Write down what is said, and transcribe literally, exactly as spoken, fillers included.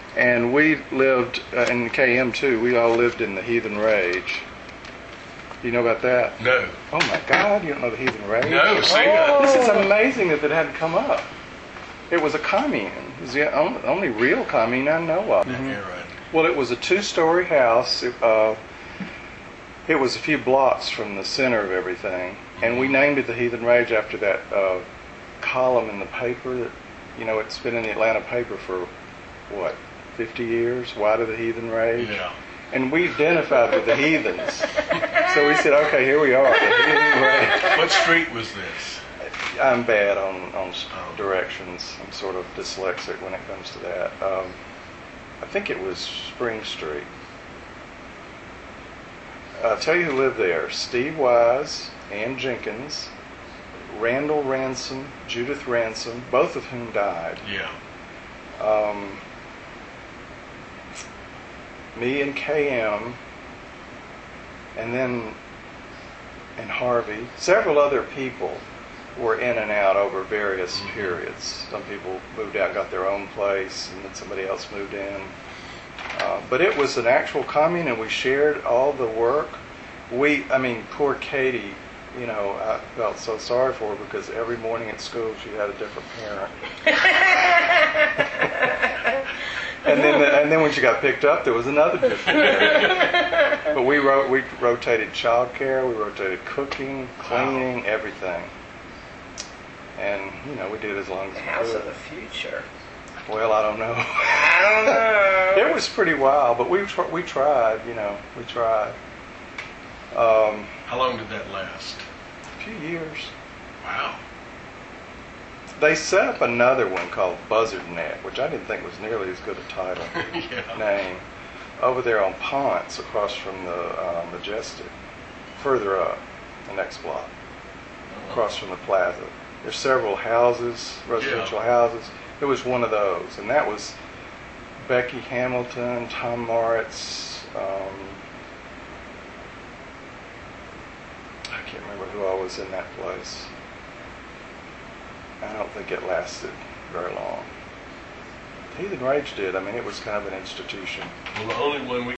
And we lived uh, in K M too. We all lived in the Heathen Rage. You know about that? No. Oh my God! You don't know the Heathen Rage? No, see Oh. that? This is amazing that it hadn't come up. It was a commune. It was the only, only real commune I know of. Mm-hmm. Yeah, right. Well, it was a two-story house. It, uh, it was a few blocks from the center of everything, and we named it the Heathen Rage after that uh, column in the paper. That, you know, it's been in the Atlanta paper for what, fifty years? Why do the Heathen rage? Yeah. And we identified with the heathens. So we said, okay, here we are, the Heathen Rage. What street was this? I'm bad on, on Oh. directions. I'm sort of dyslexic when it comes to that. Um, I think it was Spring Street. I'll tell you who lived there. Steve Wise, Ann Jenkins, Randall Ransom, Judith Ransom, both of whom died. Yeah. Um, me and K M, and then and Harvey, several other people were in and out over various Mm-hmm. periods. Some people moved out, got their own place, and then somebody else moved in. Uh, but it was an actual commune, and we shared all the work. We, I mean, poor Katie, you know, I felt so sorry for her because every morning at school she had a different parent. And then, and then when she got picked up, there was another different parent. But we ro- we rotated childcare, we rotated cooking, cleaning, everything. And, you know, we did as long as The we house could. of the future. Well, I don't know. I don't know. It was pretty wild, but we tr- we tried, you know, we tried. Um, How long did that last? a few years. Wow. They set up another one called Buzzard Net, which I didn't think was nearly as good a title Yeah. name, over there on Ponce, across from the uh, Majestic, further up, the next block, across from the plaza. There's several houses, residential Yeah. houses. It was one of those, and that was Becky Hamilton, Tom Moritz. Um, I can't remember who all was in that place. I don't think it lasted very long. Heathen Rage did. I mean, it was kind of an institution. Well, the only one we